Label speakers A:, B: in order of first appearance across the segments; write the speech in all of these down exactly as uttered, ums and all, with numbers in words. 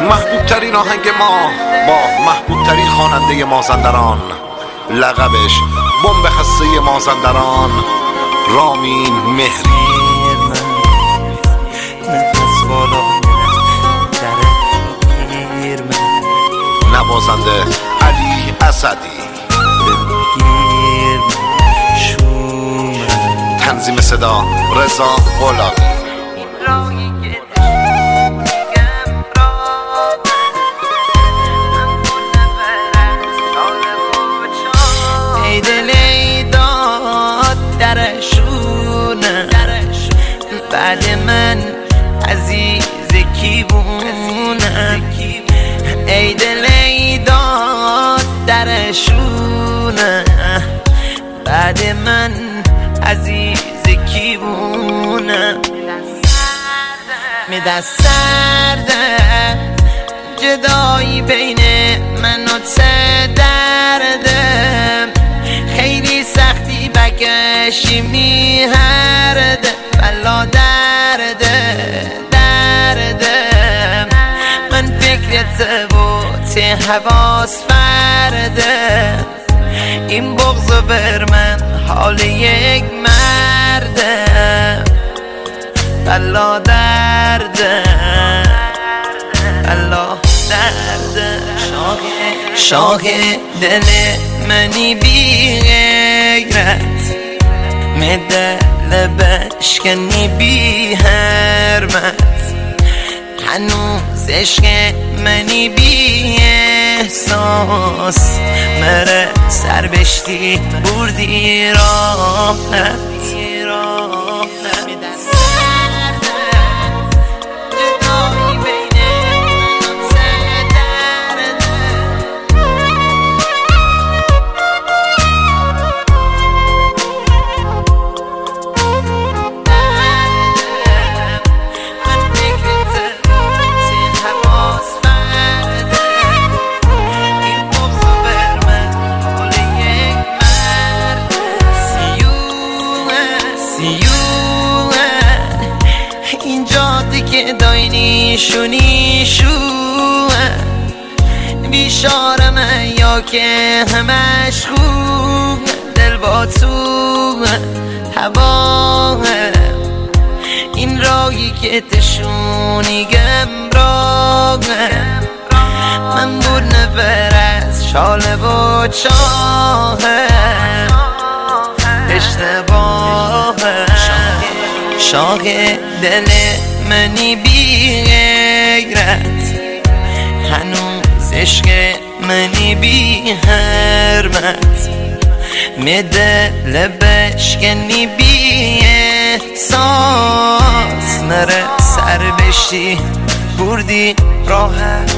A: محبوب ترین آهنگ ما با محبوب ترین خواننده مازندران، لقبش بمب هسته مازندران، رامین مهری.
B: نفس بالا در من،
A: نوازنده علی اسدی. تنظیم صدا رضا غلامی.
B: ای دل ای داد درشونه، بعد من عزیز کی بونه. ای دل ای داد درشونه، بعد من عزیز کی بونه. می دست سرده جدایی بین من و سه درده، خیلی سختی بکشی میهرده، بلا درده درده. من فکرت و ته حواس فرده، این بغض بر من حال یک مرده، بلا درده بلا درده. شاه دل منی بی غیرت، می دل بشکنی بی حرمت، هنوز عشق منی بی احساس، مره سر بشتی بردی راحت. این جاده که داینی شونی شوه، بیشارم یا که همش خوب، دل با تو هواه. این راهی که تشونی گمراه، من بود نبر از شاله و چاه، اشتباه. شاه دل منی بی غیرت، هنوز عشق منی بی حرمت، می دل بشکنی بی احساس، نره سر بشتی بردی راحت.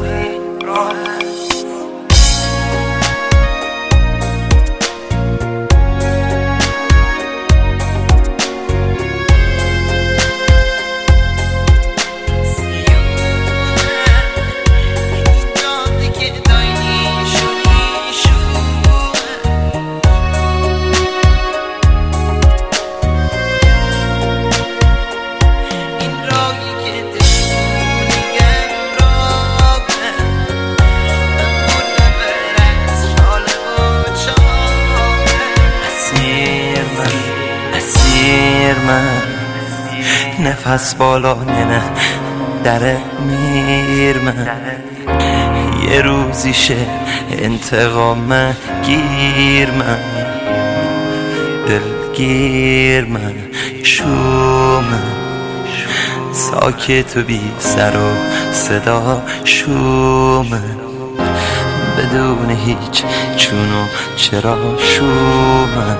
B: من نفس بالا نه در میر من، یه روزیشه انتقام گیر من، دلگیر من، شوم ساکت و بی سر و صدا، شوم بدون هیچ چون و چرا، شوم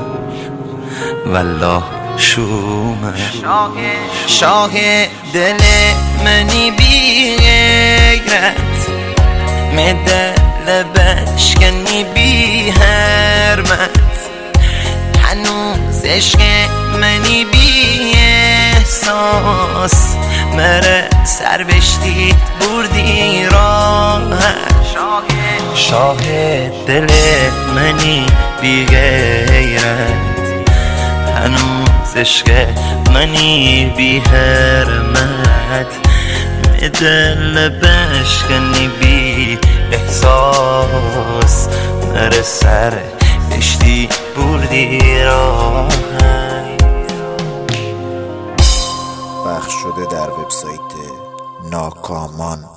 B: والله شوم. شاه دل منی بی غیرت، می دل بشکنی بی حرمت، هنوز عشق منی بی احساس، مره سر بشتی بردی راحت. شاه دل منی بی غیرت، هنوز عشق منی بی حرمت، دل بشکنی بی احساس نره سر دشتی بردی راهی.
C: پخش شده در وبسایت ناکامان.